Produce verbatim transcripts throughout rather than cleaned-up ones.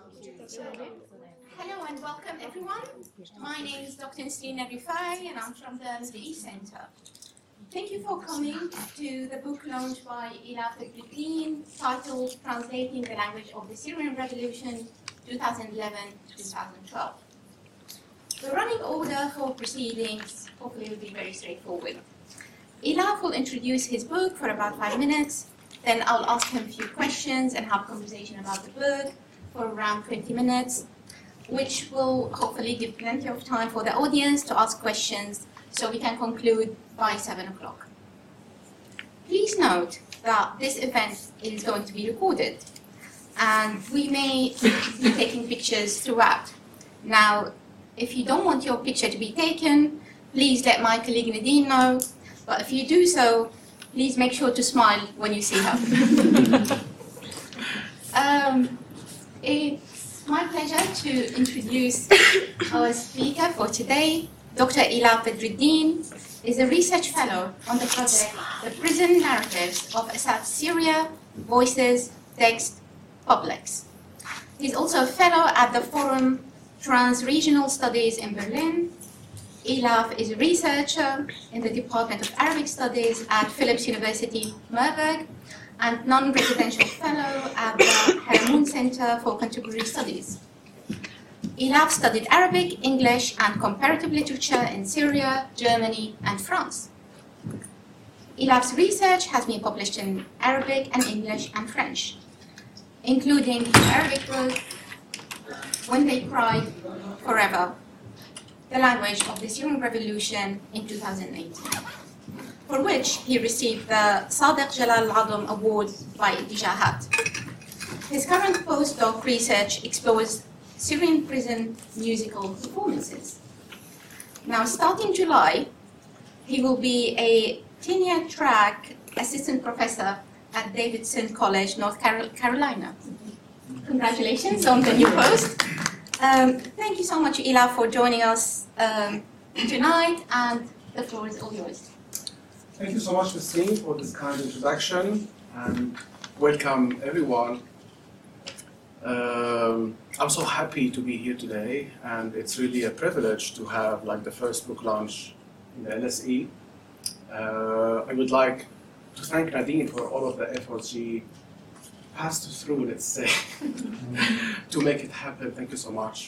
Hello and welcome everyone. My name is Doctor Nesrina Rifai and I'm from the Middle East Center. Thank you for coming to the book launch by Elaf Fedreddin titled Translating the Language of the Syrian Revolution twenty eleven to twenty twelve. The running order for proceedings hopefully will be very straightforward. Elaf will introduce his book for about five minutes, then I'll ask him a few questions and have a conversation about the book for around twenty minutes, which will hopefully give plenty of time for the audience to ask questions so we can conclude by seven o'clock. Please note that this event is going to be recorded and we may be taking pictures throughout. Now, if you don't want your picture to be taken, please let my colleague Nadine know, but if you do so, please make sure to smile when you see her. um, It's my pleasure to introduce our speaker for today. Doctor Elaf Fedreddin is a research fellow on the project The Prison Narratives of Assad Syria, Voices, Text, Publics. He's also a fellow at the Forum Trans-Regional Studies in Berlin. Elaf is a researcher in the Department of Arabic Studies at Philipps University, Marburg, and non-residential fellow at the Haramoun Center for Contemporary Studies. Elaf studied Arabic, English, and comparative literature in Syria, Germany, and France. Elaf's research has been published in Arabic and English and French, including the Arabic book, When They Cried Forever, the Language of the Syrian Revolution in two thousand eighteen. For which he received the Sadiq Jalal Al-Adham Award by Tijahat. His current postdoc research explores Syrian prison musical performances. Now, starting July, he will be a tenure-track assistant professor at Davidson College, North Carolina. Congratulations on the new post. Um, thank you so much, Elaf, for joining us um, tonight, and the floor is all yours. Thank you so much, Christine, for this kind introduction, and welcome everyone. Um, I'm so happy to be here today, and it's really a privilege to have like the first book launch in the L S E. Uh, I would like to thank Nadine for all of the efforts she passed through, let's say, to make it happen. Thank you so much.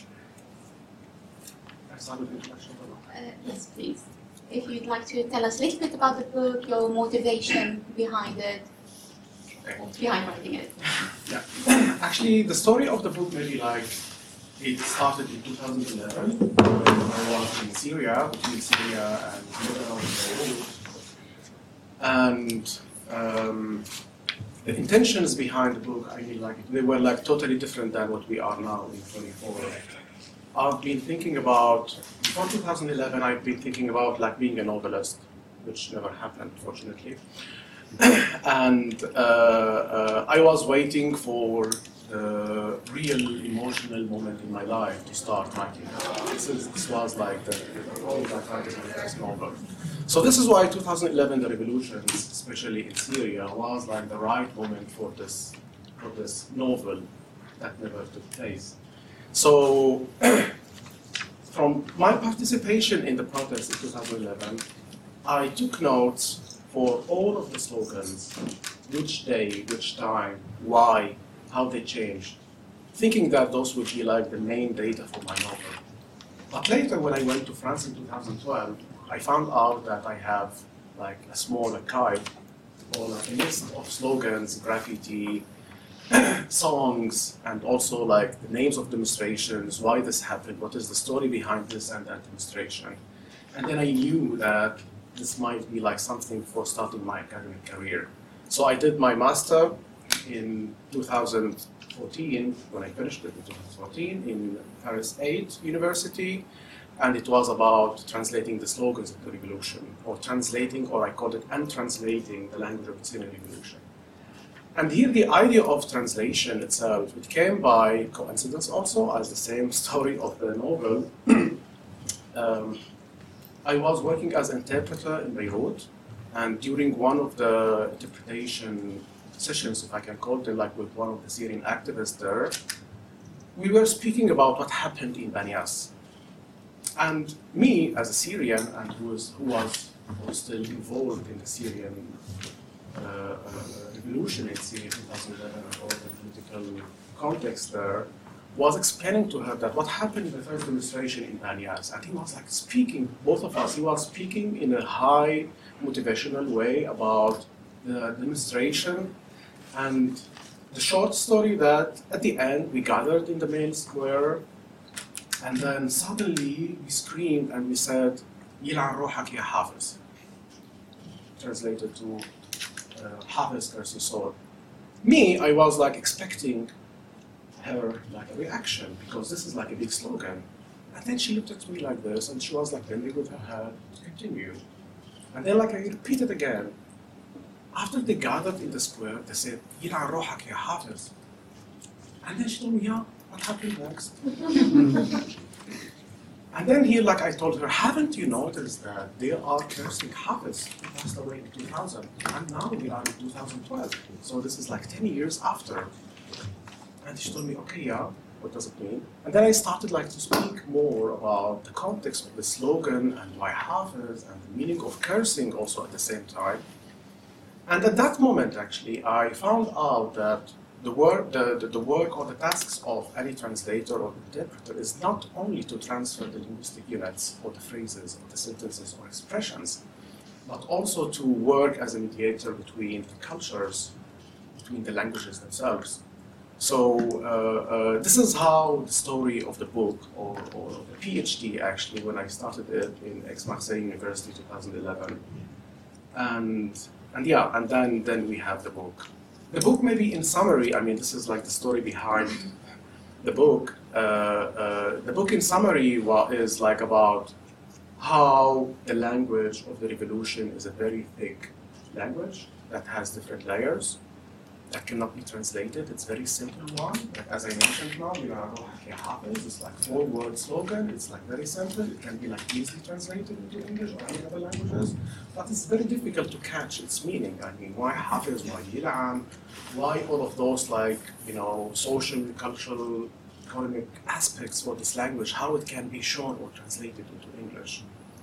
I start with the introduction. Uh, yes, please. If you'd like to tell us a little bit about the book, your motivation behind it, Okay. behind writing it. Yeah. Actually, the story of the book maybe like it started in two thousand eleven when I was in Syria, between Syria and Lebanon. And um, the intentions behind the book, I mean, like they were like totally different than what we are now in twenty-four. I've been thinking about, before two thousand eleven, I've been thinking about like being a novelist, which never happened, fortunately. and uh, uh, I was waiting for the real emotional moment in my life to start writing. This, is, this was like the, the moment I tried to write this novel. So this is why two thousand eleven, the revolutions, especially in Syria, was like the right moment for this, for this novel that never took place. So, from my participation in the protests in two thousand eleven, I took notes for all of the slogans, which day, which time, why, how they changed, thinking that those would be like the main data for my novel. But later, when I went to France in two thousand twelve, I found out that I have like a small archive or a list of slogans, graffiti, songs, and also like the names of demonstrations, why this happened, what is the story behind this and that demonstration. And then I knew that this might be like something for starting my academic career. So I did my master in two thousand fourteen, when I finished it in two thousand fourteen, in Paris eight University, and it was about translating the slogans of the revolution, or translating, or I called it untranslating the language of the Syrian revolution. And here the idea of translation itself, it came by coincidence also, as the same story of the novel. um, I was working as an interpreter in Beirut, and during one of the interpretation sessions, if I can call them, like with one of the Syrian activists there, we were speaking about what happened in Banyas. And me, as a Syrian, and who was, who was, who was still involved in the Syrian uh, uh, revolution in Syria in two thousand eleven and all the political context there, was explaining to her that what happened in the first demonstration in Banyas, and he was like speaking, both of us, he was speaking in a high motivational way about the demonstration, and the short story that at the end we gathered in the main square, and then suddenly we screamed and we said, "Yilan rohak ya Hafiz," translated to uh, Hafiz, curse your soul. Me, I was like expecting her like a reaction, because this is like a big slogan. And then she looked at me like this, and she was like bending with her head to continue. And then like I repeated again. After they gathered in the square, they said, "Yilan rohak ya Hafiz." And then she told me, "Yeah, what happened next?" And then here, like I told her, "Haven't you noticed that they are cursing Hafiz, who passed away in two thousand, and now we are in two thousand twelve, so this is like ten years after." And she told me, "Okay, yeah, what does it mean?" And then I started like to speak more about the context of the slogan and why Hafiz and the meaning of cursing also at the same time. And at that moment, actually, I found out that the work, the, the, the work or the tasks of any translator or interpreter is not only to transfer the linguistic units or the phrases or the sentences or expressions, but also to work as a mediator between the cultures, between the languages themselves. So uh, uh, this is how the story of the book, or, or the PhD actually, when I started it in Aix-Marseille University two thousand eleven. And, and yeah, and then, then we have the book. The book, maybe in summary, I mean, this is like the story behind the book. Uh, uh, the book in summary is like about how the language of the revolution is a very thick language that has different layers, that cannot be translated. It's a very simple one. Like, as I mentioned now, Yilan rohak ya Hafiz, it's like four-word slogan. It's like very simple. It can be like easily translated into English or any other languages, but it's very difficult to catch its meaning. I mean, why Hafiz? Why Yilan? Why all of those like you know social, cultural, economic aspects for this language? How it can be shown or translated into English?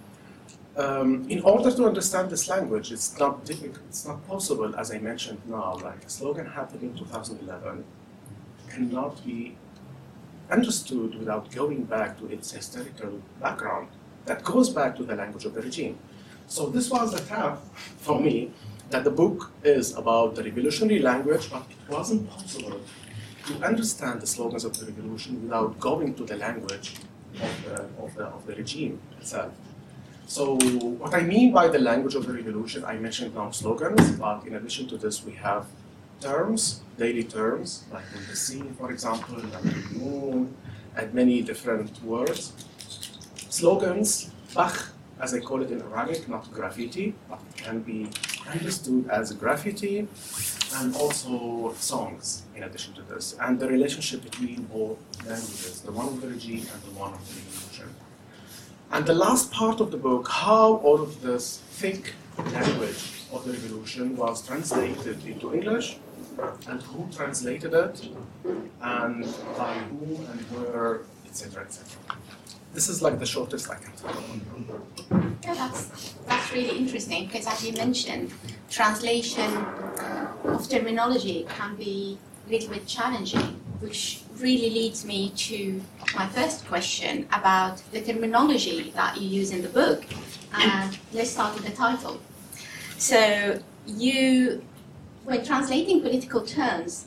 Um, in order to understand this language, it's not difficult, it's not possible, as I mentioned now, like a slogan happened in two thousand eleven cannot be understood without going back to its historical background that goes back to the language of the regime. So this was a trap for me, that the book is about the revolutionary language, but it wasn't possible to understand the slogans of the revolution without going to the language of the, of the, of the regime itself. So what I mean by the language of the revolution, I mentioned now slogans, but in addition to this, we have terms, daily terms, like in the sea, for example, and the moon, and many different words. Slogans, Bach, as I call it in Arabic, not graffiti, but it can be understood as graffiti, and also songs in addition to this, and the relationship between both languages, the one of the regime and the one of the revolution. And the last part of the book, how all of this thick language of the revolution was translated into English, and who translated it, and by whom and where, et cetera, et cetera. This is like the shortest I can tell. Yeah, that's, that's really interesting, because as you mentioned, translation of terminology can be a little bit challenging, which really leads me to my first question about the terminology that you use in the book. And let's start with the title. So you, when translating political terms,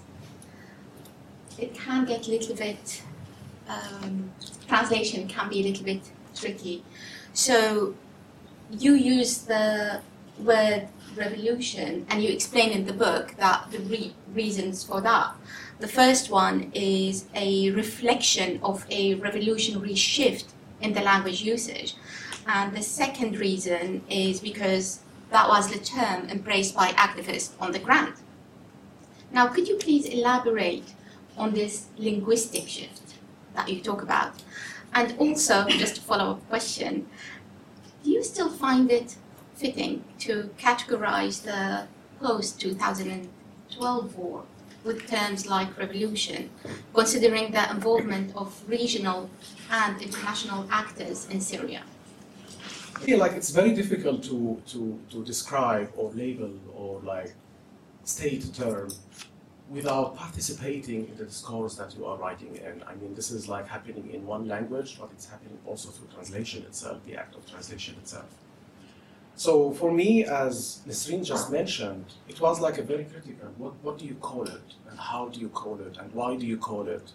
it can get a little bit, um, translation can be a little bit tricky. So you use the word revolution, and you explain in the book that the re reasons for that. The first one is a reflection of a revolutionary shift in the language usage. And the second reason is because that was the term embraced by activists on the ground. Now, could you please elaborate on this linguistic shift that you talk about? And also, just a follow-up question, do you still find it fitting to categorize the post two thousand twelve war with terms like revolution, considering the involvement of regional and international actors in Syria? I feel like it's very difficult to, to, to describe or label or like state a term without participating in the discourse that you are writing in. I mean, this is like happening in one language, but it's happening also through translation itself, the act of translation itself. So for me, as Nisreen just mentioned, it was like a very critical, what, what do you call it? And how do you call it? And why do you call it?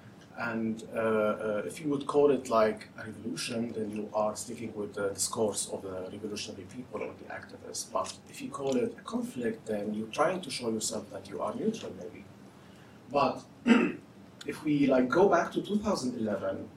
And uh, uh, if you would call it like a revolution, then you are sticking with the discourse of the revolutionary people or the activists. But if you call it a conflict, then you're trying to show yourself that you are neutral, maybe. But if we like go back to two thousand eleven,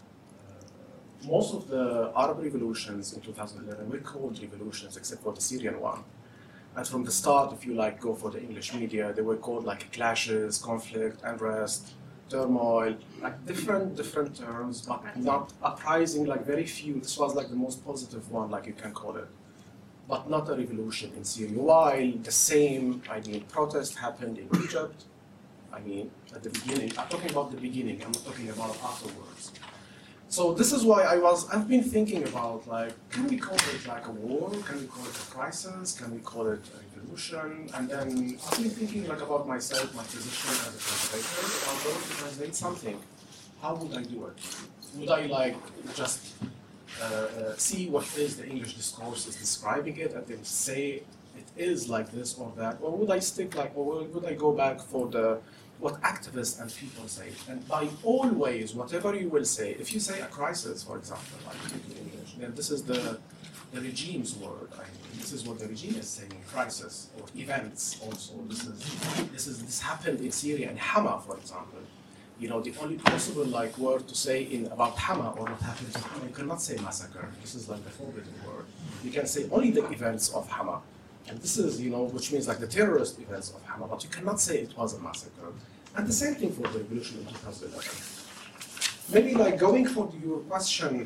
uh, most of the Arab revolutions in two thousand eleven were called revolutions, except for the Syrian one. And from the start, if you like go for the English media, they were called like clashes, conflict, unrest, turmoil, like different different terms, but not uprising, like very few. This was like the most positive one, like you can call it, but not a revolution in Syria. While the same, I mean, protest happened in Egypt. I mean, at the beginning. I'm talking about the beginning. I'm not talking about afterwards. So this is why I was. I've been thinking about like, can we call it like a war? Can we call it a crisis? Can we call it a revolution? And then I've been thinking like about myself, my position as a translator. If I'm going to translate something, how would I do it? Would I like just uh, uh, see what is the English discourse is describing it, and then say it is like this or that, or would I stick like, or would I go back for the what activists and people say? And by all ways, whatever you will say, if you say a crisis, for example, like in English, then this is the, the regime's word. I mean, this is what the regime is saying, crisis, or events also. This is, this is this happened in Syria, and Hama, for example. You know, the only possible like word to say in about Hama or what happened to Hama, you cannot say massacre. This is like the forbidden word. You can say only the events of Hama. And this is, you know, which means like the terrorist events of Hama, but you cannot say it was a massacre. And the same thing for the revolution in two thousand eleven. Maybe like going for your question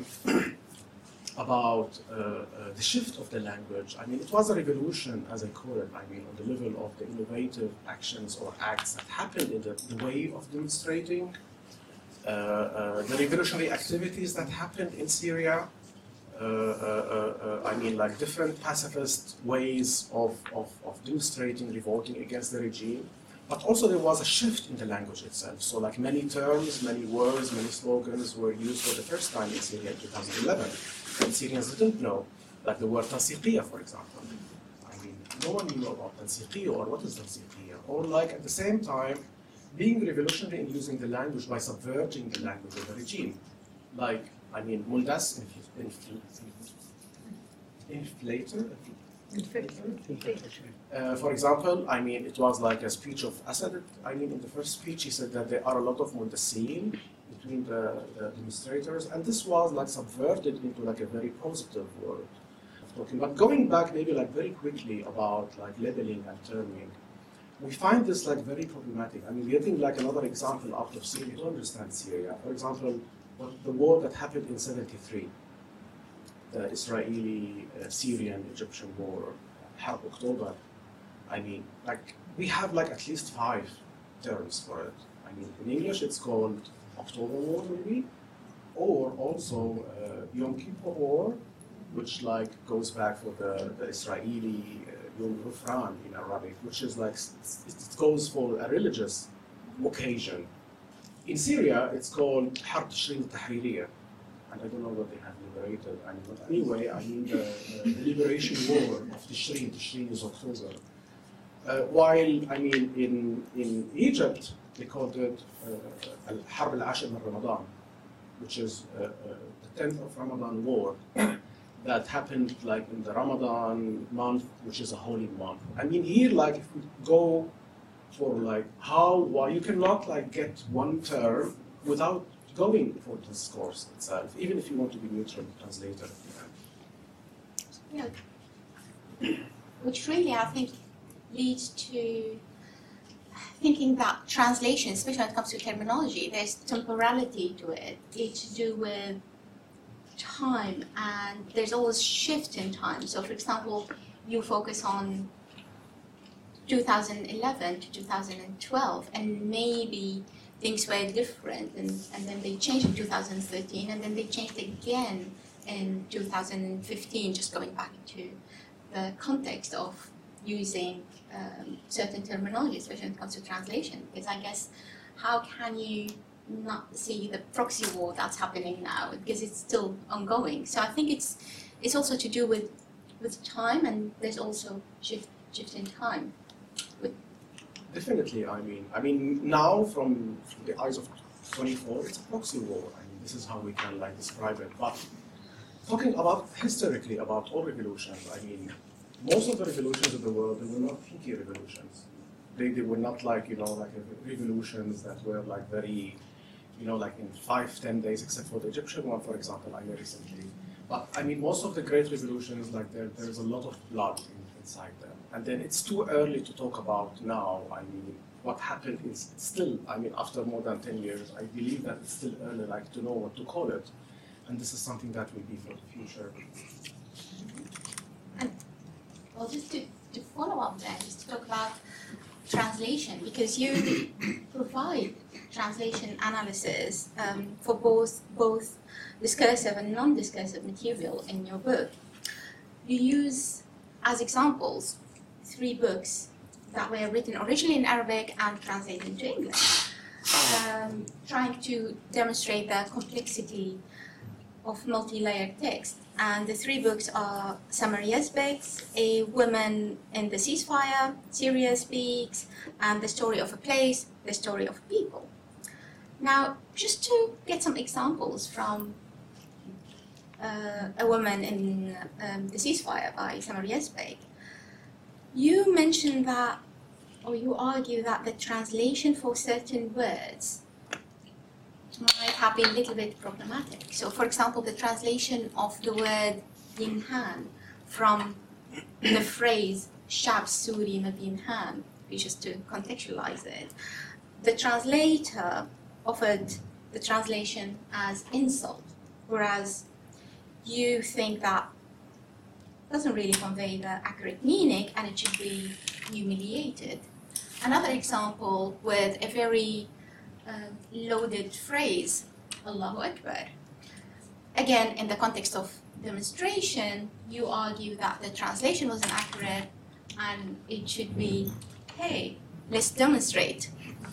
about uh, uh, the shift of the language, I mean, it was a revolution, as I call it, I mean, on the level of the innovative actions or acts that happened in the, the way of demonstrating, uh, uh, the revolutionary activities that happened in Syria, Uh, uh, uh, I mean, like different pacifist ways of, of, of demonstrating, revolting against the regime. But also there was a shift in the language itself. So like many terms, many words, many slogans were used for the first time in Syria in two thousand eleven. And Syrians didn't know, like the word tansiqiyya, for example. I mean, no one knew about tansiqiyya or what is tansiqiyya. Or like at the same time, being revolutionary in using the language by subverting the language of the regime. Like, I mean, Muldas inflator. Uh, for example, I mean, it was like a speech of Assad. I mean, in the first speech, he said that there are a lot of Mundassin between the, the demonstrators, and this was like subverted into like a very positive word of talking. But going back, maybe like very quickly about like labeling and terming, we find this like very problematic. I mean, getting like another example out of Syria to understand Syria. For example, what the war that happened in seventy-three, the Israeli-Syrian-Egyptian uh, war, Harb October. I mean, like, we have like at least five terms for it. I mean, in English it's called October War, maybe, or also uh, Yom Kippur War, which like goes back for the, the Israeli uh, Yom Rufran in Arabic, which is like, it goes for a religious occasion. In Syria, it's called Harb Tishrin al-Tahririyya, and I don't know what they have liberated. I mean, but anyway, I mean the, the liberation war of Tishrin. Tishrin is October. Uh, while, I mean, in, in Egypt, they called it uh, Al-Harb al-Ashir min Ramadan, which is uh, uh, the tenth of Ramadan war that happened like in the Ramadan month, which is a holy month. I mean, here, like, if we go for like how, why, you cannot like get one term without going for the discourse itself, even if you want to be neutral translator. Yeah. Which really, I think, leads to thinking that translation, especially when it comes to terminology, there's temporality to it. It's to do with time, and there's always shift in time. So, for example, you focus on two thousand eleven to two thousand twelve, and maybe things were different, and, and then they changed in two thousand thirteen, and then they changed again in two thousand fifteen, just going back to the context of using um, certain terminology, especially when it comes to translation. Because I guess, how can you not see the proxy war that's happening now, because it's still ongoing? So I think it's it's also to do with with time, and there's also shift shift in time. With Definitely, I mean, I mean now from, from the eyes of twenty-four, it's a proxy war. I mean, this is how we can like describe it. But talking about historically about all revolutions, I mean, most of the revolutions of the world, they were not peaky revolutions. They they were not like you know like revolutions that were like very, you know, like in five ten days, except for the Egyptian one, for example, I know recently. But I mean, most of the great revolutions, like there there's a lot of blood in, inside them. And then it's too early to talk about now. I mean, what happened is still, I mean, after more than ten years, I believe that it's still early, like, to know what to call it. And this is something that will be for the future. And, well, just to, to follow up there, just to talk about translation, because you provide translation analysis um, for both, both discursive and non-discursive material in your book. You use, as examples, three books that were written originally in Arabic and translated into English, um, trying to demonstrate the complexity of multi-layered text. And the three books are Samaria Speaks, A Woman in the Ceasefire, Syria Speaks, and The Story of a Place, The Story of People. Now, just to get some examples from uh, A Woman in um, the Ceasefire by Samaria Speaks, you mentioned that, or you argue that the translation for certain words might have been a little bit problematic. So, for example, the translation of the word Yinhan from the phrase Shab Suri Mabinhan, just to contextualize it, the translator offered the translation as insult, whereas you think that doesn't really convey the accurate meaning and it should be humiliated. Another example with a very uh, loaded phrase, Allahu Akbar. Again, in the context of demonstration, you argue that the translation wasn't accurate and it should be, hey, let's demonstrate.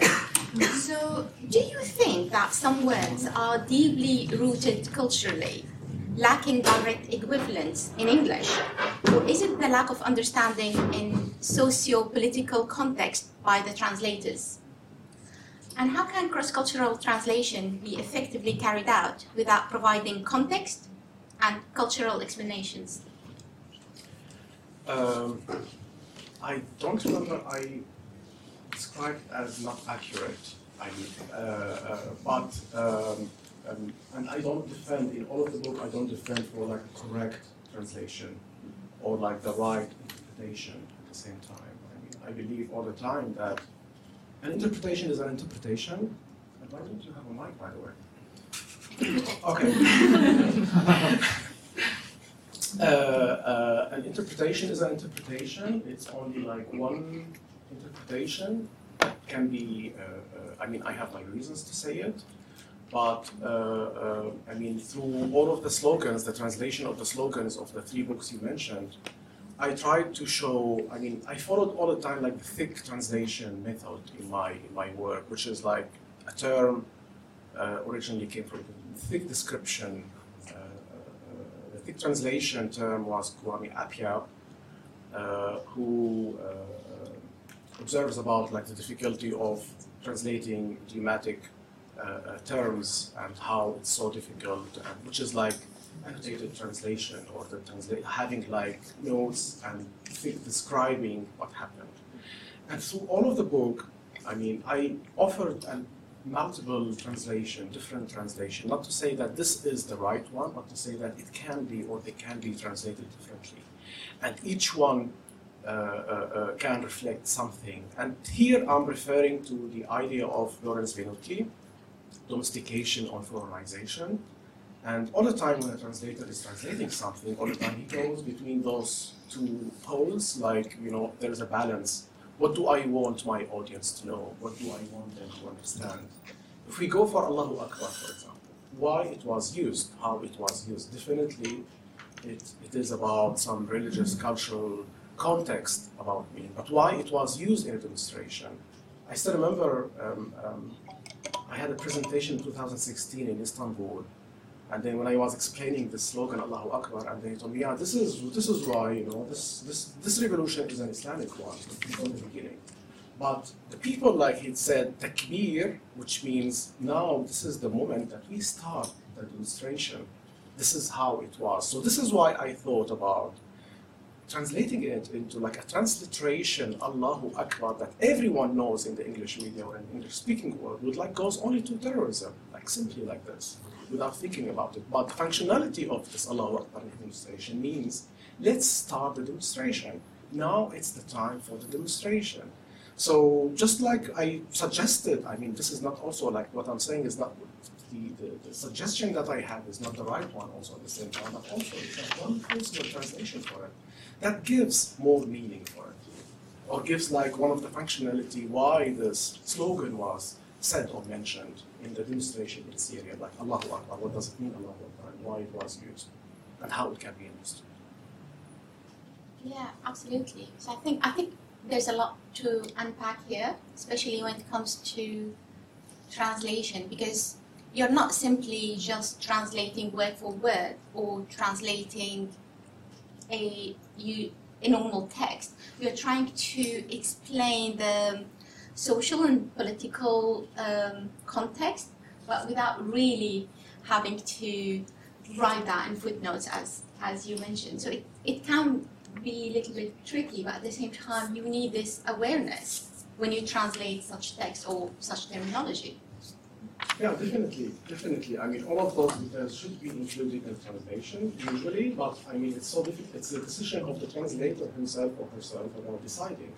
So, do you think that some words are deeply rooted culturally, lacking direct equivalents in English? Or is it the lack of understanding in socio-political context by the translators? And how can cross-cultural translation be effectively carried out without providing context and cultural explanations? Um, I don't remember I described as not accurate, I mean, uh, uh, but um, um, and I don't defend, in all of the book, I don't defend for like a correct translation or like the right interpretation at the same time. I mean, I believe all the time that an interpretation is an interpretation. And why don't you have a mic, by the way? Okay. uh, uh, an interpretation is an interpretation. It's only like one interpretation. It can be, uh, uh, I mean, I have my reasons to say it. But, uh, uh, I mean, through all of the slogans, the translation of the slogans of the three books you mentioned, I tried to show, I mean, I followed all the time like the thick translation method in my, in my work, which is like a term uh, originally came from thick description. Uh, uh, the thick translation term was Kwame Appiah, uh, who uh, observes about like the difficulty of translating idiomatic Uh, uh, terms and how it's so difficult, and which is like annotated translation or the translate having like notes and thick describing what happened. And through all of the book, I mean, I offered a multiple translation, different translation, not to say that this is the right one, but to say that it can be or they can be translated differently. And each one uh, uh, uh, can reflect something. And here I'm referring to the idea of Lawrence Venuti, domestication or foreignization. And all the time when a translator is translating something, all the time he goes between those two poles, like, you know, there is a balance what do I want my audience to know? What do I want them to understand? If we go for Allahu Akbar, for example, why it was used, how it was used, definitely it, it is about some religious, cultural context about me, but why it was used in a demonstration. I still remember um, um, I had a presentation in two thousand sixteen in Istanbul, and then when I was explaining the slogan Allahu Akbar, and they told me, yeah, this is this is why, you know, this this this revolution is an Islamic one from the beginning. But the people, like he said, takbir, which means now this is the moment that we start the demonstration. This is how it was. So this is why I thought about translating it into like a transliteration, Allahu Akbar, that everyone knows in the English media or in the English-speaking world, would like goes only to terrorism, like simply like this, without thinking about it. But the functionality of this Allahu Akbar demonstration means, let's start the demonstration. Now it's the time for the demonstration. So just like I suggested, I mean, this is not also like what I'm saying is not the, the, the suggestion that I have is not the right one also at the same time, but also it's a one personal translation for it that gives more meaning for it, or gives like one of the functionality why this slogan was said or mentioned in the demonstration in Syria, like Allahu Akbar, what does it mean Allahu Akbar, and why it was used, and how it can be understood. Yeah, absolutely. So I think I think there's a lot to unpack here, especially when it comes to translation, because you're not simply just translating word for word or translating a, you, a normal text. You're trying to explain the social and political um, context, but without really having to write that in footnotes, as, as you mentioned. So it, it can be a little bit tricky, but at the same time, you need this awareness when you translate such text or such terminology. Yeah, definitely, definitely. I mean, all of those details should be included in translation, usually, but I mean, it's so difficult. It's the decision of the translator himself or herself about deciding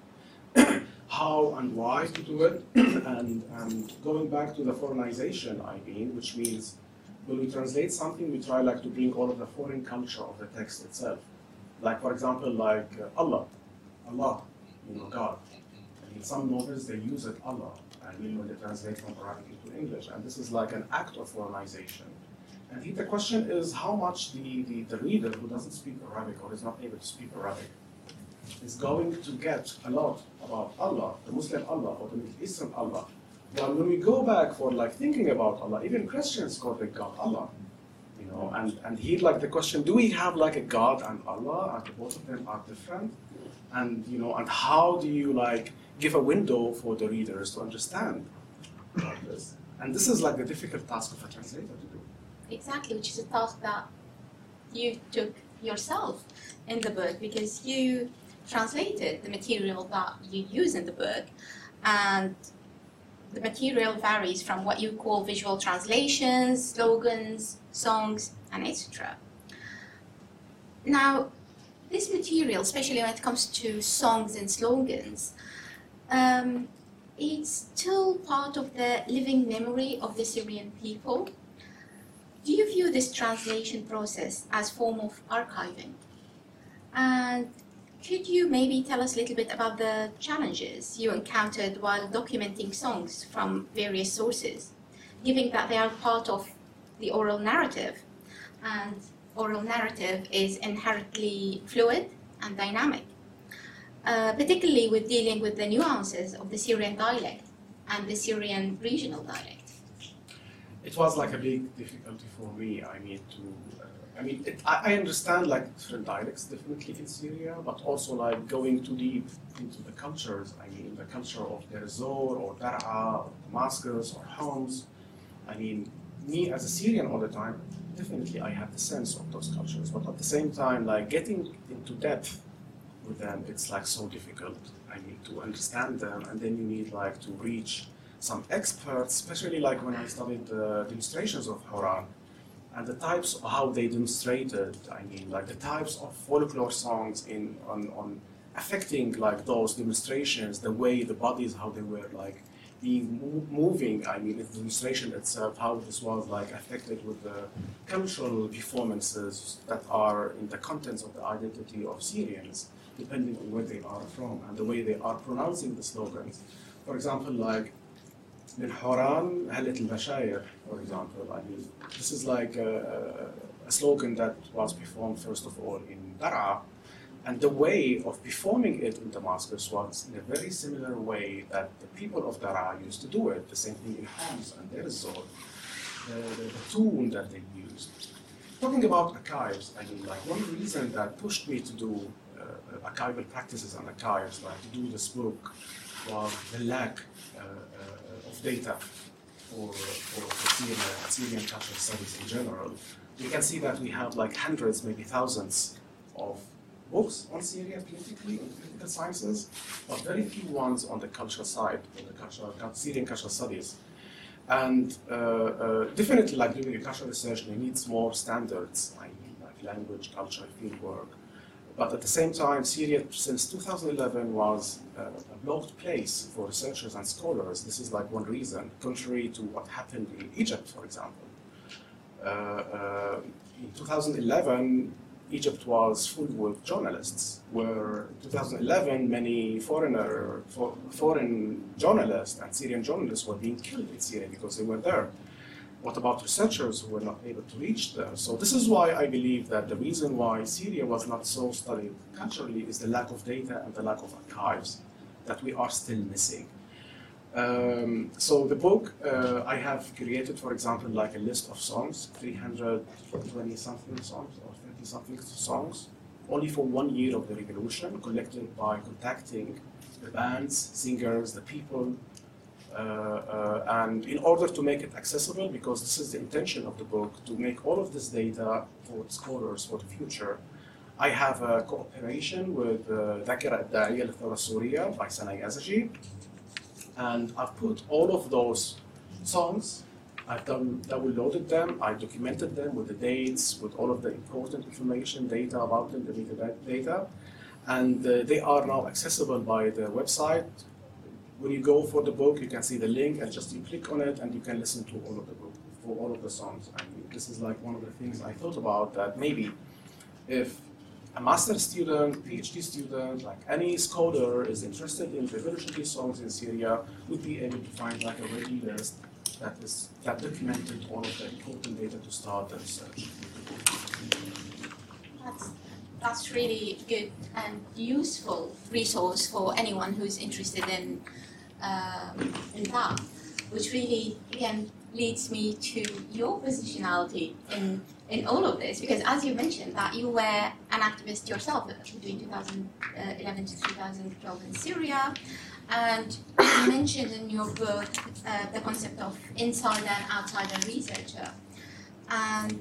how and why to do it. and, and going back to the foreignization, I mean, which means when we translate something, we try like to bring all of the foreign culture of the text itself. Like, for example, like uh, Allah, Allah, you know, God. And in some novels, they use it Allah, I mean, when they translate from Arabic into English. And this is like an act of foreignization. And here the question is how much the, the, the reader who doesn't speak Arabic or is not able to speak Arabic is going to get a lot about Allah, the Muslim Allah, or the Middle Eastern Allah. Well, when we go back for like thinking about Allah, even Christians call it God Allah. You know, and, and here like the question, do we have like a God and Allah, and both of them are different? And you know, and how do you like give a window for the readers to understand about this? And this is like the difficult task of a translator to do. Exactly, which is a task that you took yourself in the book, because you translated the material that you use in the book, and the material varies from what you call visual translations, slogans, songs, and et cetera. Now, this material, especially when it comes to songs and slogans, um, it's still part of the living memory of the Syrian people. Do you view this translation process as a form of archiving? And could you maybe tell us a little bit about the challenges you encountered while documenting songs from various sources, given that they are part of the oral narrative, and oral narrative is inherently fluid and dynamic, uh, particularly with dealing with the nuances of the Syrian dialect and the Syrian regional dialect? It was like a big difficulty for me. I mean, to uh, I mean, it, I, I understand like different dialects definitely in Syria, but also like going too deep into the cultures. I mean, the culture of Deir ez-Zor or Dar'a or Damascus or Homs. I mean, me as a Syrian all the time, definitely I have the sense of those cultures, but at the same time, like getting into depth with them, it's like so difficult. I mean, to understand them, and then you need like to reach some experts, especially like when I studied the demonstrations of Horan, and the types of how they demonstrated, I mean, like the types of folklore songs in on, on affecting like those demonstrations, the way the bodies, how they were like being moving, I mean, the demonstration itself, how this was like affected with the cultural performances that are in the contents of the identity of Syrians. depending on where they are from and the way they are pronouncing the slogans. For example, like من حوران هلت المشاير, for example. I mean, this is like a, a slogan that was performed first of all in Daraa, and the way of performing it in Damascus was in a very similar way that the people of Daraa used to do it. The same thing in Homs and Deir ez-Zor. The, the, the tune that they used. Talking about archives, I mean, like one reason that pushed me to do uh, archival practices and archives, like to do this book, was the lack uh, uh, of data for, for, for Syria, Syrian cultural studies in general. You can see that we have like hundreds, maybe thousands of books on Syria politically and political sciences, but very few ones on the cultural side, on the cultural, Syrian cultural studies. And uh, uh, definitely, like doing a cultural research, it needs more standards, I mean, like language, culture, fieldwork. But at the same time, Syria, since two thousand eleven, was uh, a blocked place for researchers and scholars. This is like one reason, contrary to what happened in Egypt, for example. Uh, uh, in two thousand eleven, Egypt was full with journalists, where in two thousand eleven, many foreigner, for, foreign journalists and Syrian journalists were being killed in Syria because they were there. What about researchers who were not able to reach there? So this is why I believe that the reason why Syria was not so studied culturally is the lack of data and the lack of archives that we are still missing. Um, so the book, uh, I have created, for example, like a list of songs, three hundred twenty something songs or thirty something songs, only for one year of the revolution, collected by contacting the bands, singers, the people, uh, uh, and in order to make it accessible, because this is the intention of the book, to make all of this data for scholars for the future, I have a cooperation with uh, ذاكرة الداعية للثورة السورية by Sana Yazaji. And I've put all of those songs, I've done, downloaded them, I documented them with the dates, with all of the important information, data about them, the metadata, and uh, they are now accessible by the website. When you go for the book, you can see the link, and just you click on it, and you can listen to all of the book, for all of the songs. I mean, this is like one of the things I thought about, that maybe if a master's student, PhD student, like any scholar is interested in revolutionary songs in Syria, would be able to find like a ready list that is that documented all of the important data to start the research. That's, that's really good and useful resource for anyone who's interested in, uh, in that, which really, again, leads me to your positionality in in all of this, because as you mentioned that you were an activist yourself between two thousand eleven to two thousand twelve in Syria, and you mentioned in your book uh, the concept of insider and outsider researcher. And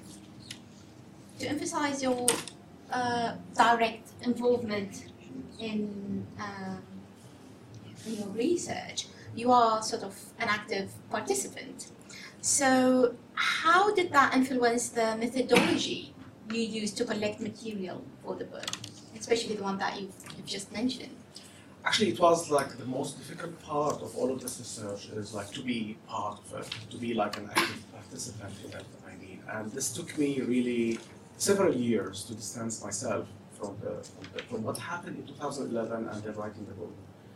to emphasize your uh, direct involvement in, uh, in your research, you are sort of an active participant. So how did that influence the methodology you used to collect material for the book, especially the one that you've, you've just mentioned? Actually, it was like the most difficult part of all of this research is like to be part of it, to be like an active participant in it, I mean. And this took me really several years to distance myself from, the, from, the, from what happened in two thousand eleven and then writing the book.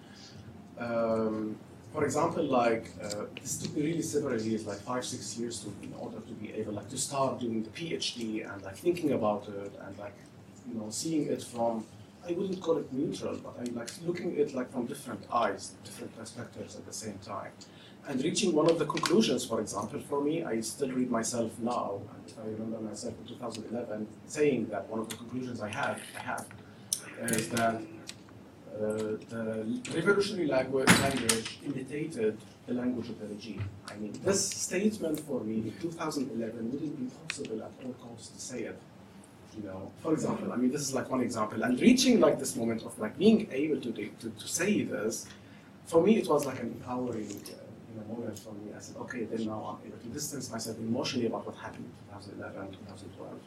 Um, For example, like uh, this took me really several years, like five, six years, to in order to be able, like, to start doing the PhD and like thinking about it and like, you know, seeing it from, I wouldn't call it neutral, but I like looking at it like from different eyes, different perspectives at the same time, and reaching one of the conclusions. For example, for me, I still read myself now, and if I remember myself in two thousand eleven saying that one of the conclusions I had, I have, is that. Uh, the revolutionary language, language imitated the language of the regime. I mean, this statement for me in two thousand eleven wouldn't be possible at all costs to say it. You know, for example, I mean, this is like one example, and reaching like this moment of like being able to to, to say this, for me it was like an empowering uh, you know, moment for me. I said, okay, then now I'm able to distance myself emotionally about what happened in two thousand eleven, two thousand twelve.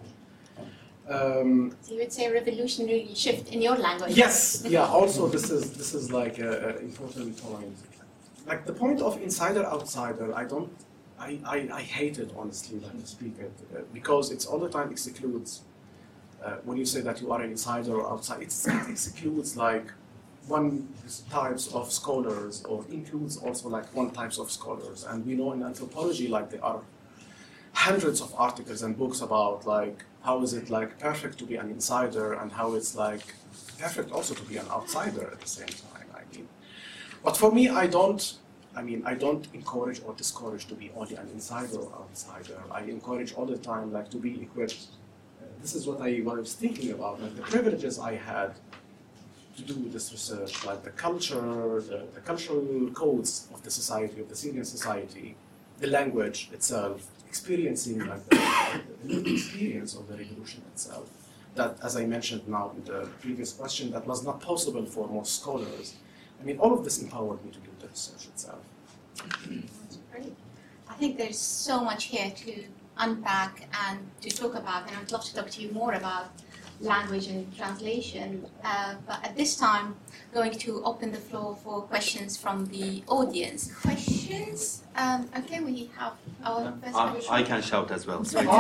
Um, so you would say a revolutionary shift in your language? Yes, yeah, also this is this is like an important point. Like the point of insider outsider, I don't, I, I, I hate it honestly, like to speak it, uh, because it's all the time excludes uh, when you say that you are an insider or outside, it's, it excludes like one types of scholars, or includes also like one types of scholars. And we know in anthropology, like there are hundreds of articles and books about like how is it like perfect to be an insider, and how it's like perfect also to be an outsider at the same time. I mean, but for me, I don't. I mean, I don't encourage or discourage to be only an insider or outsider. I encourage all the time like to be equipped. Uh, this is what I, what I was thinking about, like the privileges I had to do this research, like the culture, the, the cultural codes of the society, of the Syrian society, the language itself, experiencing like the, the lived experience of the revolution itself. That, as I mentioned now in the previous question, that was not possible for most scholars. I mean, all of this empowered me to do the research itself. That's great. I think there's so much here to unpack and to talk about, and I'd love to talk to you more about language and translation. Uh, but at this time, going to open the floor for questions from the audience. Questions? Um, okay, we have our first I, question. I can shout as well. So Okay.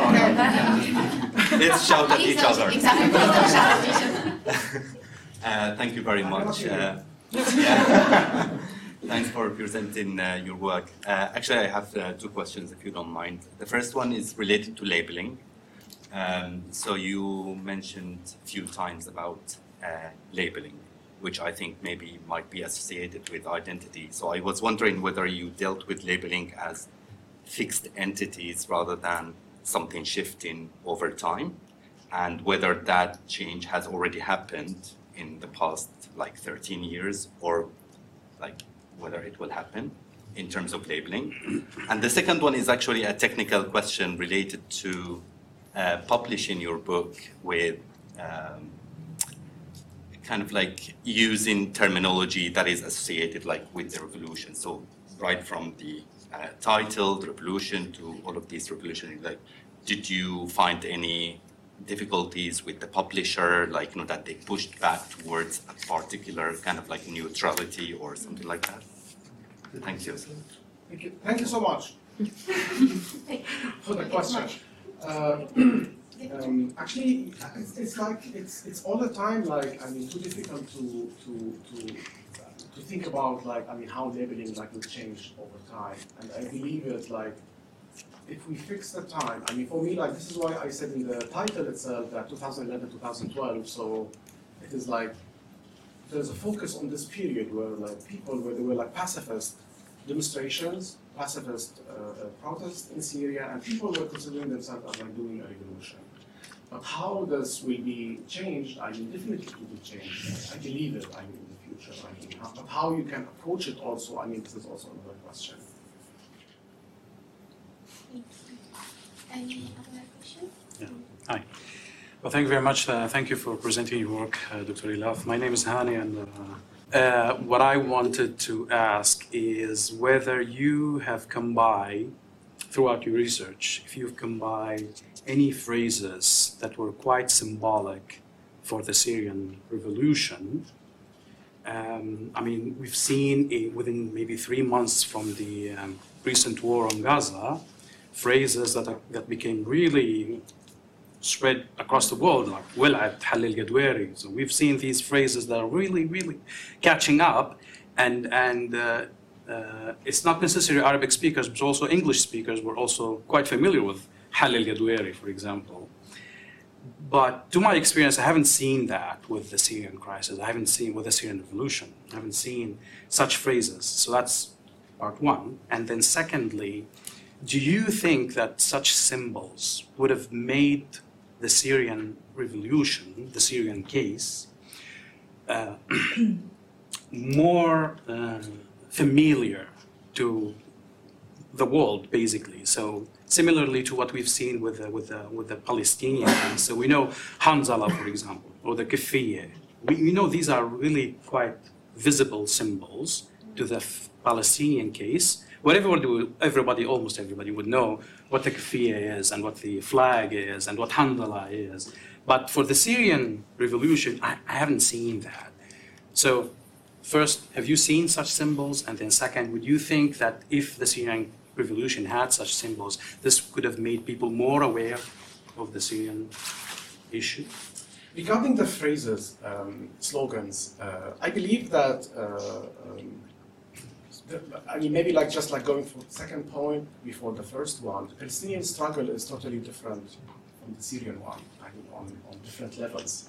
let's shout at Please each don't- other. Exactly. Please don't shout at each other. Uh, thank you very much. Uh, yeah. Thanks for presenting uh, your work. Uh, actually, I have uh, two questions, if you don't mind. The first one is related to labeling. Um, so you mentioned a few times about uh, labeling, which I think maybe might be associated with identity. So I was wondering whether you dealt with labeling as fixed entities rather than something shifting over time, and whether that change has already happened in the past like thirteen years, or like whether it will happen in terms of labeling. And the second one is actually a technical question related to uh, publishing your book with um, kind of like using terminology that is associated like with the revolution. So right from the uh, title, the revolution, to all of these revolutionary, like, did you find any difficulties with the publisher, like, you know, that they pushed back towards a particular kind of like neutrality or something like that? Thank you. Thank you, Thank you so much for the question. Uh, um, actually, it's, it's like it's it's all the time like I mean too difficult to to to to think about like I mean how labeling like will change over time, and I believe it like if we fix the time. I mean for me like this is why I said in the title itself that twenty eleven to twenty twelve. So it is like there's a focus on this period where like people where there were like pacifist demonstrations, pacifist uh, uh, protests in Syria, and people were considering themselves as like doing a revolution. But how this will be changed, I mean, definitely it will be changed. I believe it, I mean, in the future. I mean, how, but how you can approach it also, I mean, this is also another question. Any other questions? Yeah. Hi. Well, thank you very much. Uh, thank you for presenting your work, uh, Doctor Ilaf. My name is Hani, and uh, uh, what I wanted to ask is whether you have combined, throughout your research, if you've combined any phrases that were quite symbolic for the Syrian revolution. Um, I mean, we've seen a, within maybe three months from the um, recent war on Gaza, phrases that, are, that became really spread across the world, like Wil'at, Halil Gadwari. So we've seen these phrases that are really, really catching up, and and uh, uh, it's not necessarily Arabic speakers, but also English speakers were also quite familiar with Halil Gadwari, for example. But to my experience, I haven't seen that with the Syrian crisis. I haven't seen with the Syrian revolution. I haven't seen such phrases. So that's part one. And then secondly, do you think that such symbols would have made the Syrian revolution, the Syrian case, uh, more uh, familiar to the world, basically? So similarly to what we've seen with the, with the, with the Palestinian case. So we know Hanzala, for example, or the Kafiyya. We, we know these are really quite visible symbols to the Palestinian case, where everybody, would, everybody, almost everybody would know what the Kafiyya is and what the flag is and what Handala is. But for the Syrian revolution, I, I haven't seen that. So first, have you seen such symbols? And then second, would you think that if the Syrian revolution had such symbols, this could have made people more aware of the Syrian issue? regarding the phrases, um, slogans, uh, I believe that, uh, um, the, I mean, maybe like just like going for the second point before the first one, the Palestinian struggle is totally different from the Syrian one, I mean, on, on different levels.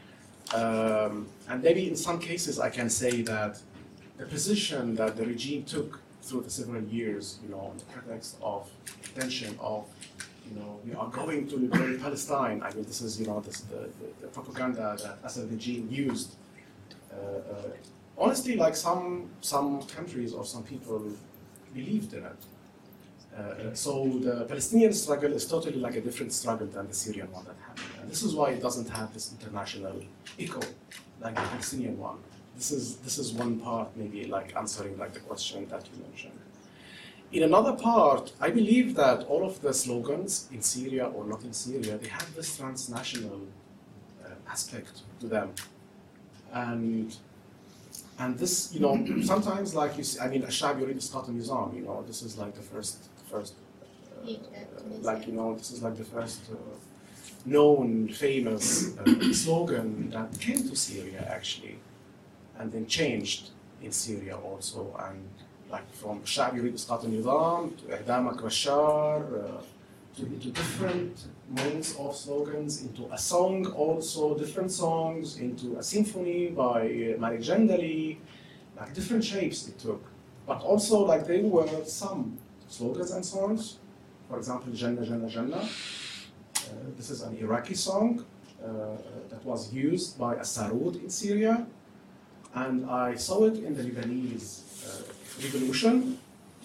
Um, and maybe in some cases I can say that the position that the regime took through the several years, you know, on the pretext of tension of, you know, we are going to liberate Palestine. I mean, this is, you know, this, the, the, the propaganda that Assad regime used. Uh, uh, honestly, like some some countries or some people believed in it. Uh, so the Palestinian struggle is totally like a different struggle than the Syrian one that happened. And this is why it doesn't have this international echo like the Palestinian one. This is, this is one part, maybe like answering like the question that you mentioned. In another part, I believe that all of the slogans in Syria or not in Syria, they have this transnational uh, aspect to them. And and this, you know, sometimes like you see, I mean, الشعب يريد إسقاط النظام, you know, this is like the first, first uh, uh, like, you know, this is like the first uh, known, famous uh, slogan that came to Syria actually, and then changed in Syria also, and like from الشعب يريد إسقاط النظام to إعدامك بشار, uh, to, to different modes of slogans, into a song also, different songs, into a symphony by uh, Malik Jandali, like different shapes it took. But also like there were some slogans and songs, for example, Jannah, Jannah, Jannah. Uh, this is an Iraqi song uh, that was used by a Sarud in Syria, and I saw it in the Lebanese uh, revolution.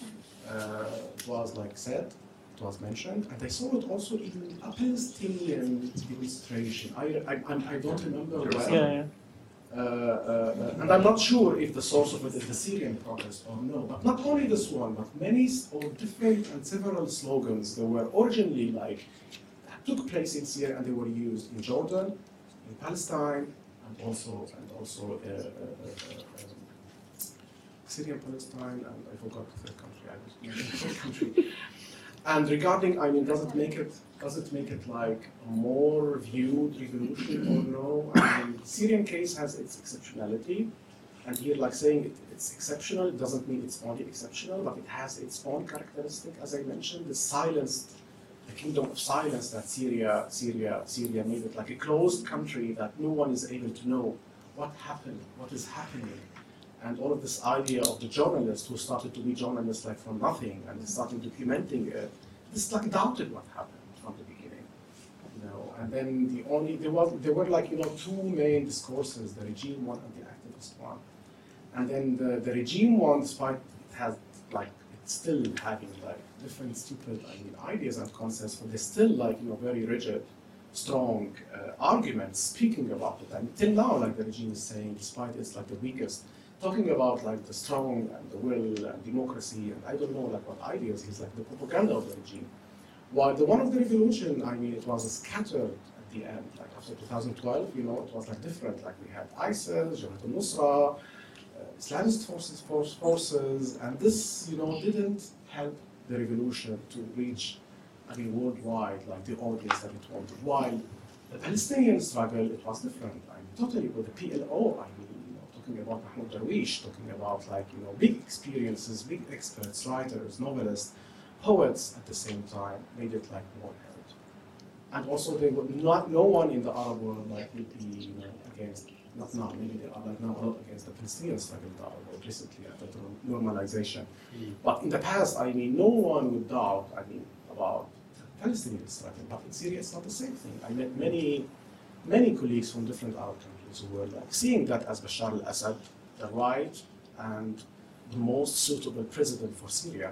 Uh, it was like said, it was mentioned, and I saw it also in a Palestinian demonstration. I, I, I don't remember well. Yeah, yeah. Uh, uh, and I'm not sure if the source of it is the Syrian protest or no. But not only this one, but many or different and several slogans that were originally like that took place in Syria and they were used in Jordan, in Palestine, and also and also uh, uh, uh, uh, Syrian Palestine, and I forgot the country. I was mentioning the country. And regarding, I mean, does it make it does it make it like a more viewed revolution or no? I mean, the Syrian case has its exceptionality, and here, like saying it, it's exceptional, it doesn't mean it's only exceptional, but it has its own characteristic, as I mentioned, the silence, the kingdom of silence that Syria, Syria, Syria made it like a closed country that no one is able to know what happened, what is happening. And all of this idea of the journalists who started to be journalists like from nothing and they started documenting it, this like doubted what happened from the beginning, you know. And then the only there was there were like you know two main discourses: the regime one and the activist one. And then the, the regime one, despite it has like it's still having like different stupid I mean ideas and concepts, but they're still like you know very rigid, strong uh, arguments speaking about it. And till now, like the regime is saying, despite it's like the weakest. Talking about like the strong and the will and democracy and I don't know like what ideas is like the propaganda of the regime. While the one of the revolution, I mean, it was scattered at the end. Like after two thousand twelve, you know, it was like different. Like we had ISIS, Jabhat al-Nusra, uh, Islamist forces, force, forces, and this, you know, didn't help the revolution to reach, I mean, worldwide, like the audience that it wanted. While the Palestinian struggle, it was different. I mean, totally with the P L O, I mean. Talking about Mahmoud Darwish, talking about like you know big experiences, big experts, writers, novelists, poets at the same time made it like more heard. And also they would not no one in the Arab world like would be you know against not now maybe they are like now a lot against the Palestinian struggle in the Arab world recently after the normalization. Mm. But in the past, I mean, no one would doubt I mean about the Palestinian struggle. But in Syria, it's not the same thing. I met many many colleagues from different Arab countries who were like seeing that as Bashar al-Assad, the right and the most suitable president for Syria.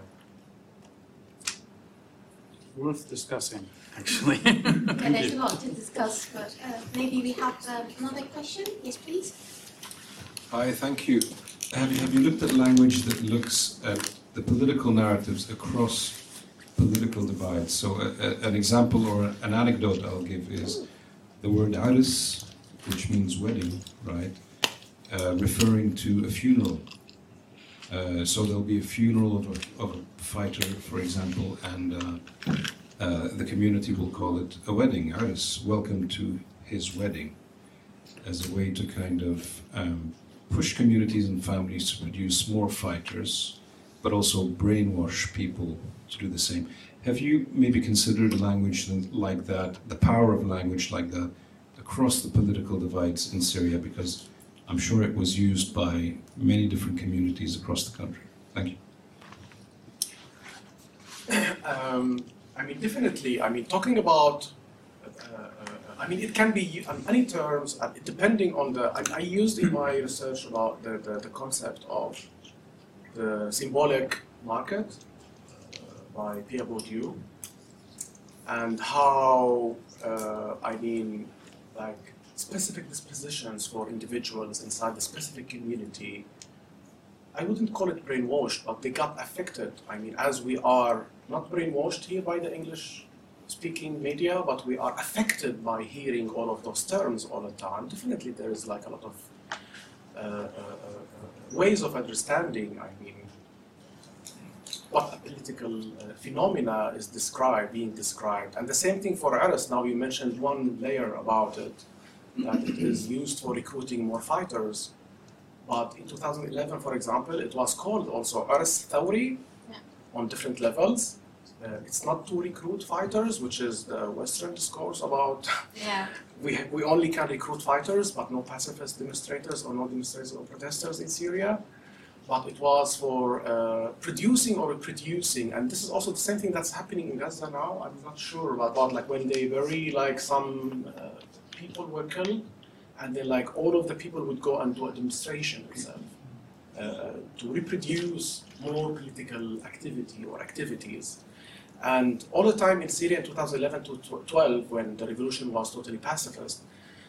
Worth discussing, actually. Yeah, there's a lot to discuss, but uh, maybe we have uh, another question. Yes, please. Hi, thank you. Have you have you looked at language that looks at the political narratives across political divides? So a, a, an example or an anecdote I'll give is the word aris, which means wedding, right, uh, referring to a funeral. Uh, so there'll be a funeral of a, of a fighter, for example, and uh, uh, the community will call it a wedding, aris, welcome to his wedding. as a way to kind of um, push communities and families to produce more fighters, but also brainwash people to do the same. Have you maybe considered language like that, the power of language like that, across the political divides in Syria? Because I'm sure it was used by many different communities across the country. Thank you. Um, I mean, definitely. I mean, talking about, uh, uh, I mean, it can be on many terms, uh, depending on the. I, I used in my research about the, the, the concept of the symbolic market uh, by Pierre Bourdieu, and how, uh, I mean, like specific dispositions for individuals inside the specific community. I wouldn't call it brainwashed, but they got affected. I mean, as we are not brainwashed here by the English-speaking media, but we are affected by hearing all of those terms all the time. Definitely there is like a lot of uh, uh, uh, ways of understanding, I mean, what a political uh, phenomena is described, being described. And the same thing for Aras. Now you mentioned one layer about it, that it is used for recruiting more fighters. But in two thousand eleven, for example, it was called also Aras Thawri yeah. on different levels. Uh, it's not to recruit fighters, which is the Western discourse about yeah. we, we only can recruit fighters, but no pacifist demonstrators or no demonstrators or protesters in Syria. But it was for uh, producing or reproducing, and this is also the same thing that's happening in Gaza now. I'm not sure about, about like when they bury like some uh, people were killed, and then like all of the people would go and do a demonstration itself uh, to reproduce more political activity or activities. And all the time in Syria in two thousand eleven to twelve, when the revolution was totally pacifist,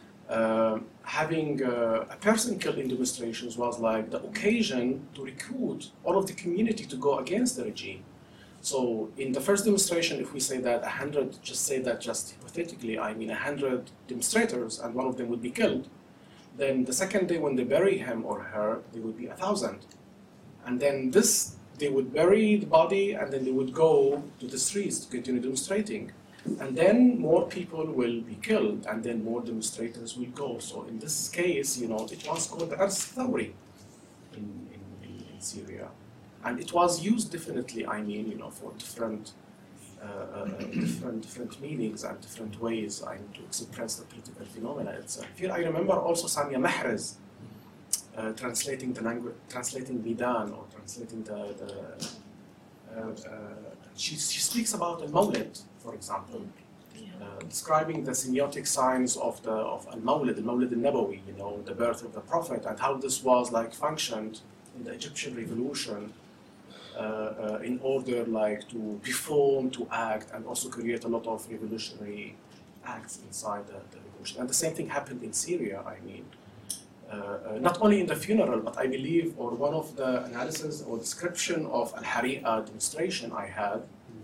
uh, having uh, a person killed in demonstrations was like the occasion to recruit all of the community to go against the regime. So in the first demonstration, if we say that a hundred, just say that just hypothetically, I mean a hundred demonstrators and one of them would be killed, then the second day when they bury him or her, there would be a thousand. And then this, they would bury the body and then they would go to the streets to continue demonstrating. And then more people will be killed and then more demonstrators will go. So in this case, you know, it was called the Ars Thawri in, in, in, in Syria. And it was used definitely, I mean, you know, for different, uh, uh, different, different meanings and different ways, I mean, to express the political phenomena itself. Here I remember also Samia Mahrez uh, translating the language, translating Midan or translating the, the uh, uh, she, she speaks about al-Mawlid, for example, uh, describing the semiotic signs of the of al-Mawlid, the Mawlid al-Nabawi, you know, the birth of the Prophet, and how this was like functioned in the Egyptian revolution. Uh, uh, in order like to perform, to act, and also create a lot of revolutionary acts inside the, the revolution. And the same thing happened in Syria, I mean. Uh, uh, not only in the funeral, but I believe, or one of the analysis or description of Al-Hari'a demonstration I had,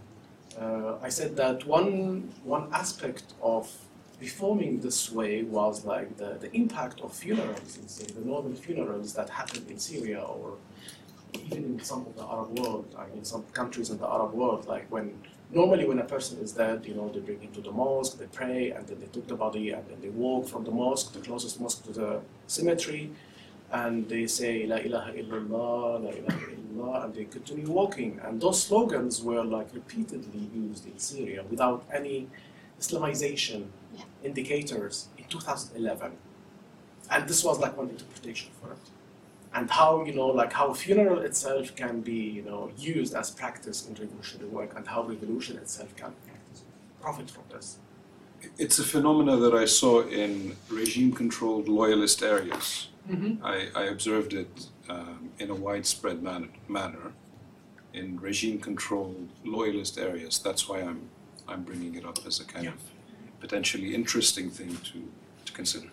uh, I said that one, one aspect of performing this way was like the, the impact of funerals in Syria, the normal funerals that happened in Syria, or even in some of the Arab world, I mean, some countries in the Arab world, like when, normally when a person is dead, you know, they bring him to the mosque, they pray, and then they took the body, and then they walk from the mosque, the closest mosque to the cemetery, and they say, La ilaha illallah, La ilaha illallah, and they continue walking. And those slogans were like repeatedly used in Syria without any Islamization yeah. indicators in two thousand eleven. And this was like one interpretation for it. And how, you know, like how funeral itself can be, you know, used as practice in revolutionary work, and how revolution itself can practice, profit from this. It's a phenomena that I saw in regime-controlled loyalist areas. Mm-hmm. I, I observed it um, in a widespread man manner in regime-controlled loyalist areas. That's why I'm I'm bringing it up as a kind yeah. of potentially interesting thing to, to consider.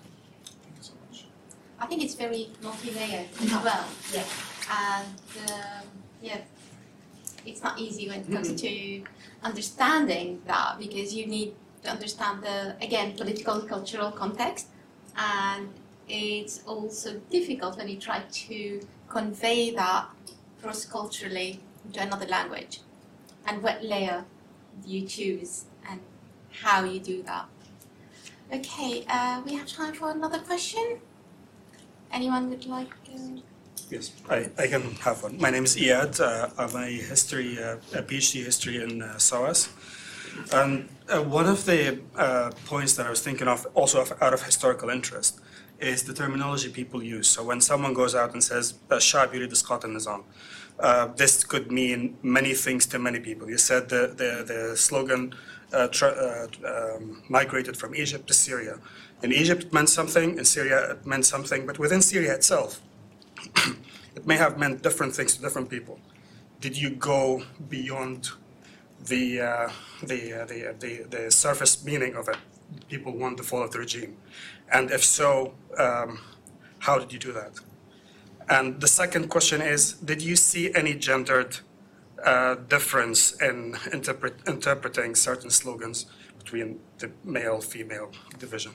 I think it's very multi-layered as well. Yeah. And um, yeah, it's not easy when it comes mm-hmm. to understanding that, because you need to understand the, again, political, cultural context. And it's also difficult when you try to convey that cross-culturally into another language. And what layer do you choose and how you do that? Okay, uh, we have time for another question. Anyone would like to? Yes, I, I can have one. My name is Iyad. Uh, I'm a history, uh, a PhD history in uh, SOAS. And uh, one of the uh, points that I was thinking of, also of, out of historical interest, is the terminology people use. So when someone goes out and says, "Shab yurid isqat al-nizam," uh, this could mean many things to many people. You said the, the, the slogan uh, tra- uh, um, migrated from Egypt to Syria. In Egypt it meant something, in Syria it meant something, but within Syria itself, it may have meant different things to different people. Did you go beyond the, uh, the, uh, the, uh, the, the surface meaning of it? People want the fall of the regime. And if so, um, how did you do that? And the second question is, did you see any gendered uh, difference in interpret, interpreting certain slogans between the male-female division?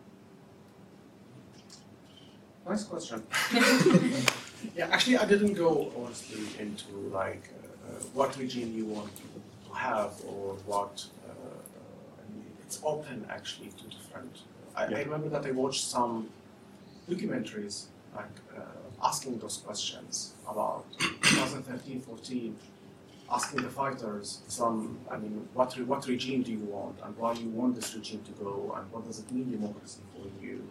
Nice question. Yeah, actually, I didn't go honestly into like uh, uh, what regime you want to have or what. Uh, I mean, it's open actually to different. I, I remember that I watched some documentaries like uh, asking those questions about twenty thirteen fourteen, asking the fighters some. I mean, what re- what regime do you want and why you want this regime to go and what does it mean democracy for you?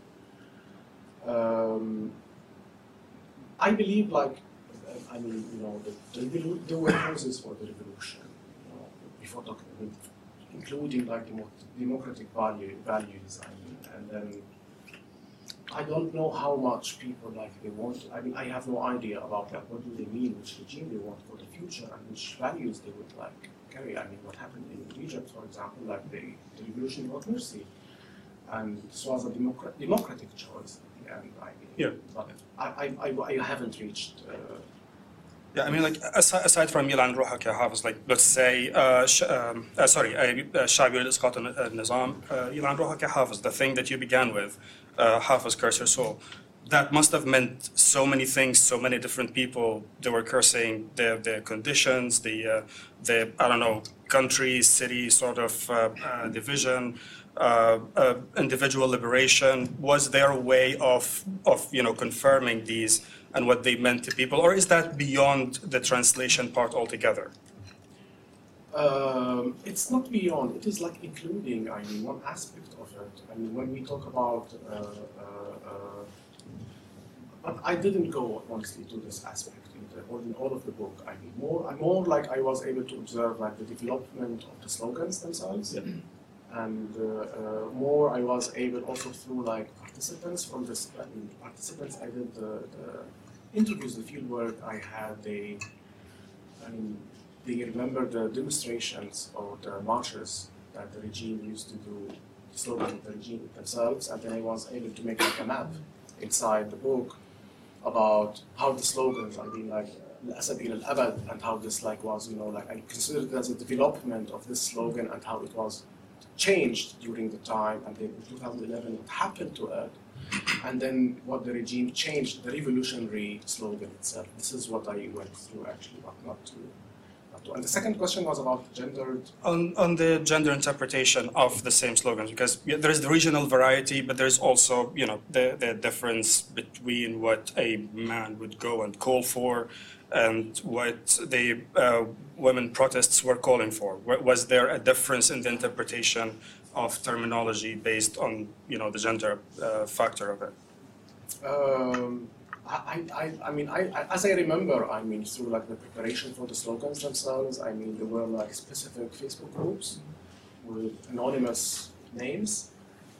Um, I believe, like, I mean, you know, the, the, there were causes for the revolution, you know, before talking, I mean, including like demo, democratic value, values. I mean, and then I don't know how much people like they want. I mean, I have no idea about like what do they mean, which regime they want for the future, and which values they would like carry. I mean, what happened in Egypt, for example, like the, the revolution brought mercy, and this was a democrat, democratic choice. And I mean, Yeah. But I, I, I, I haven't reached. Uh, Yeah, I mean, like aside, aside from يلعن روحك يا حافظ, like let's say, uh, sh- um, uh, sorry, الشعب يريد إسقاط النظام, يلعن روحك يا حافظ, the thing that you began with, uh, Hafiz, curse your soul. That must have meant so many things, so many different people. They were cursing the the conditions, the uh, the I don't know, country, city sort of uh, uh, division. Uh, uh, individual liberation. Was there a way of, of you know, confirming these and what they meant to people, or is that beyond the translation part altogether? um, it's not beyond. It is like including. I mean, one aspect of it. I mean, when we talk about, uh, uh, uh, but I didn't go honestly to this aspect in, the, in all of the book. I mean, more, more like I was able to observe like the development of the slogans themselves. Yeah. And uh, uh, more, I was able also through like participants from this. I mean, participants. I did the, the interviews, the field work. I had they. I mean, they remember the demonstrations or the marches that the regime used to do, the slogan of the regime themselves, and then I was able to make like a map inside the book about how the slogans. I mean, like Al-Asad ila al-Abad, and how this like was, you know, like I considered it as a development of this slogan and how it was changed during the time, and then in two thousand eleven what happened to it, and then what the regime changed, the revolutionary slogan itself. This is what I went through actually, but not to, not to. And the second question was about gendered. On, on the gender interpretation of the same slogans, because yeah, there is the regional variety, but there's also, you know, the, the difference between what a man would go and call for and what the uh, women protests were calling for. Was there a difference in the interpretation of terminology based on, you know, the gender uh, factor of it? Um, I, I, I mean, I, I, as I remember, I mean, through like the preparation for the slogans themselves, I mean, there were like specific Facebook groups with anonymous names,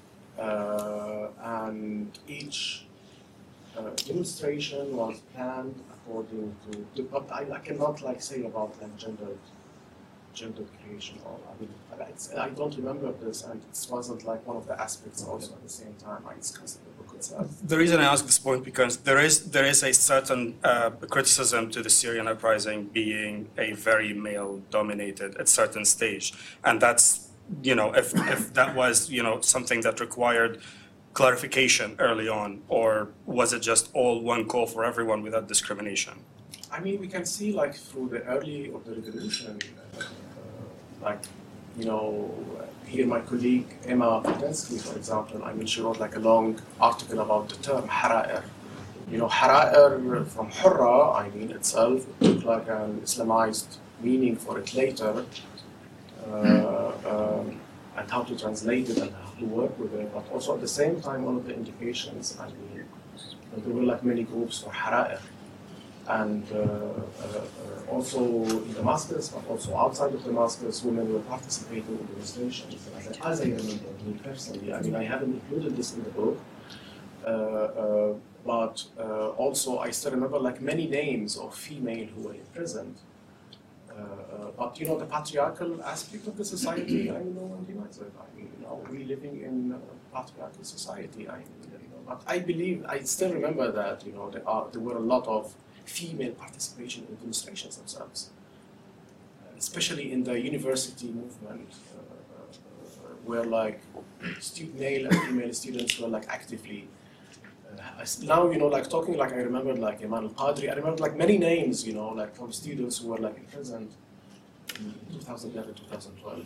uh, and each uh, demonstration was planned according to. But I, I cannot like say about like gender, gender creation. Or I mean, it's, I don't remember this, and it wasn't like one of the aspects. Also, at the same time, I discussed the book itself. The reason I ask this point because there is there is a certain uh, criticism to the Syrian uprising being a very male-dominated at certain stage, and that's, you know, if if that was, you know, something that required clarification early on, or was it just all one call for everyone without discrimination? I mean, we can see like through the early of the revolution, uh, like you know, here my colleague Emma Potensky, for example, I mean, she wrote like a long article about the term hara'ir. You know, hara'ir from hurra, I mean, itself, it took like an Islamized meaning for it later, uh, um, and how to translate it and how to work with it, but also at the same time, one of the indications, I mean, there were like many groups for hara'ir. And uh, uh, uh, also in Damascus, but also outside of Damascus, women were participating in demonstrations. As I, as I remember, me personally, I mean, I haven't included this in the book, uh, uh, but uh, also I still remember like many names of female who were imprisoned. Uh, uh, but you know, the patriarchal aspect of the society, I mean, no one denies it. I mean, you know, we're living in a patriarchal society. I mean, you know, but I believe, I still remember that, you know, there, are, there were a lot of female participation in demonstrations themselves, especially in the university movement, uh, uh, where like student, male and female students were like actively. Uh, now you know, like talking like I remember like Iman al-Qadri. I remember like many names, you know, like from students who were like imprisoned in twenty eleven, twenty twelve.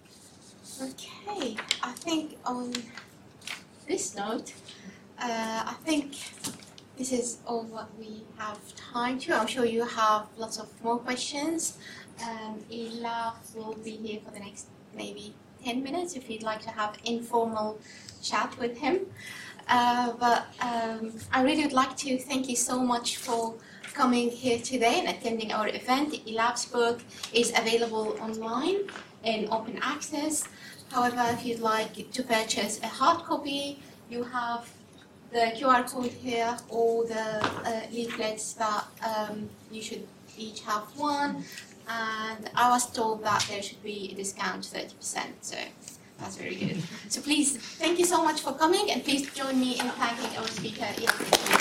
Okay, I think on this note, uh, I think. This is all what we have time to. I'm sure you have lots of more questions. Um, Elaf will be here for the next maybe ten minutes if you'd like to have informal chat with him. Uh, but um, I really would like to thank you so much for coming here today and attending our event. Elaf's book is available online in open access. However, if you'd like to purchase a hard copy, you have the Q R code here, or the uh, leaflets that um, you should each have one. And I was told that there should be a discount thirty percent, so that's very good. So please, thank you so much for coming, and please join me in thanking our speaker, Elaf.